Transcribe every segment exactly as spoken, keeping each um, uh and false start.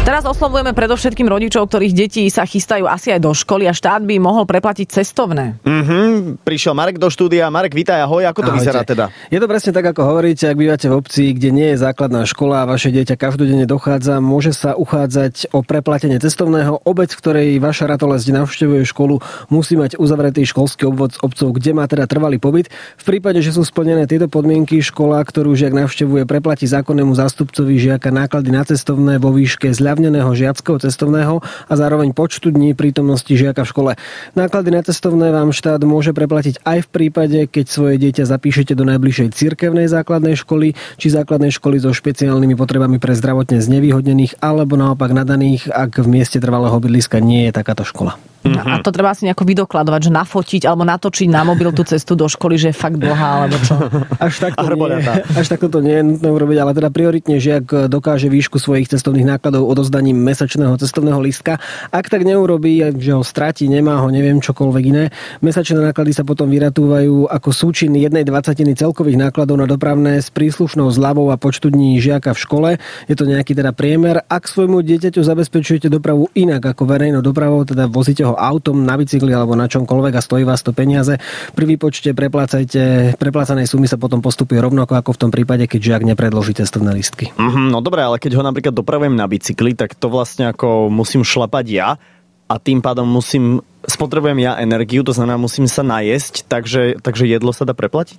Teraz oslovujeme predovšetkým rodičov, ktorých deti sa chystajú asi aj do školy a štát by mohol preplatiť cestovné. Mhm, prišiel Marek do štúdia. Marek, vítaj, ahoj, ako to Ahojte. Vyzerá teda? Je to presne tak, ako hovoríte, ak bývate v obci, kde nie je základná škola a vaše dieťa každodenne dochádza, môže sa uchádzať o preplatenie cestovného. Obec, v ktorej vaša ratolesť navštevuje školu, musí mať uzavretý školský obvod s obcov, kde má teda trvalý pobyt. V prípade, že sú splnené tieto podmienky, škola, ktorú žiak navštevuje, preplatí zákonnému zástupcovi žiaka náklady na cestovné vo výške zľavneného žiackého cestovného a zároveň počtu dní prítomnosti žiaka v škole. Náklady na cestovné vám štát môže preplatiť aj v prípade, keď svoje dieťa zapíšete do najbližšej cirkevnej základnej školy či základnej školy so špeciálnymi potrebami pre zdravotne znevýhodnených alebo naopak nadaných, ak v mieste trvalého bydliska nie je takáto škola. Mm-hmm. A to treba asi nejako vydokladovať, že nafotiť alebo natočiť na mobil tú cestu do školy, že je fakt dlhá, alebo čo? Až takto, nie, až takto to nie je nutné urobiť, ale teda prioritne žiak dokáže výšku svojich cestovných nákladov odovzdaním mesačného cestovného lístka. Ak tak neurobí, že ho stratí, nemá ho, neviem čokoľvek iné, mesačné náklady sa potom vyratúvajú ako súčin jednej dvacatiny celkových nákladov na dopravné s príslušnou zľavou a počtu dní žiaka v škole. Je to nejaký teda priemer. Ak svojmu dieťaťu zabezpečujete dopravu inak ako verejnou dopravou, teda vozíte ho autom, na bicykli alebo na čomkoľvek a stojí vás to peniaze. Pri výpočte preplácajte, preplácanej sumy sa potom postupuje rovnako ako v tom prípade, keď žiak nepredloží cestovné lístky. Mm-hmm, no dobré, ale keď ho napríklad dopravujem na bicykli, tak to vlastne ako musím šlapať ja a tým pádom musím, spotrebujem ja energiu, to znamená musím sa najesť, takže, takže jedlo sa dá preplatiť?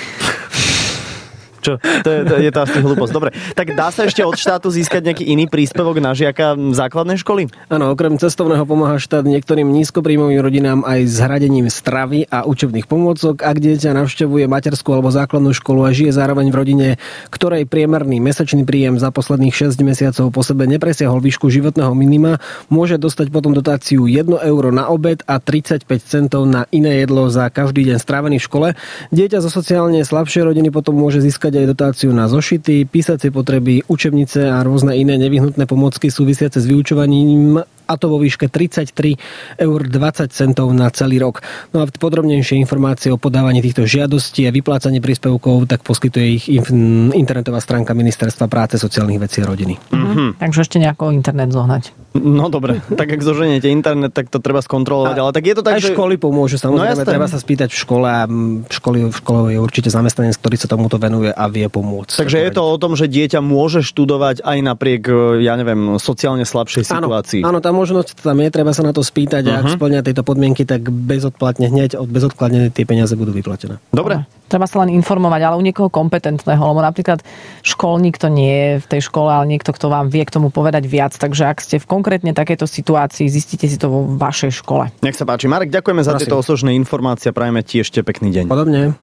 Čo? To je, to je to asi hlúposť. Dobre, tak dá sa ešte od štátu získať nejaký iný príspevok na žiaka základnej školy? Áno, okrem cestovného pomáha štát niektorým nízkopríjmovým rodinám aj s hradením stravy a učebných pomôcok. Ak dieťa navštevuje materskú alebo základnú školu a žije zároveň v rodine, ktorej priemerný mesačný príjem za posledných šesť mesiacov po sebe nepresiahol výšku životného minima, môže dostať potom dotáciu jedno euro na obed a tridsaťpäť centov na iné jedlo za každý deň strávený v škole. Dieťa zo sociálne slabšej rodiny potom môže získať aj dotáciu na zošity, písacie potreby, učebnice a rôzne iné nevyhnutné pomôcky súvisiace s vyučovaním, a to vo výške tridsaťtri eur dvadsať centov na celý rok. No a podrobnejšie informácie o podávaní týchto žiadostí a vyplácaní príspevkov tak poskytuje ich internetová stránka Ministerstva práce, sociálnych vecí a rodiny. Mm-hmm. Takže ešte nejako internet zohnať. No dobre, tak ak zoženiete internet, tak to treba skontrolovať, ale tak je to tak, aj že... školy pomôžu, samozrejme, no treba sa spýtať v škole a v škole, v škole je určite zamestnanec, ktorý sa tomuto venuje a vie pomôcť. Takže je to o tom, že dieťa môže študovať aj napriek, ja neviem, sociálne slabšej situácii. Áno, áno, tá možnosť tam je, treba sa na to spýtať a uh-huh. ak splňa tieto podmienky, tak bezodplatne hneď, od bezodkladne tie peniaze budú vyplatené. Dobre. Treba sa len informovať, ale u niekoho kompetentného, lebo napríklad školník to nie je v tej škole, ale niekto, kto vám vie k tomu povedať viac. Takže ak ste v konkrétne takejto situácii, zistite si to vo vašej škole. Nech sa páči. Marek, ďakujeme za Prosím. tieto osožné informácie. Prajeme ti ešte pekný deň. Podobne.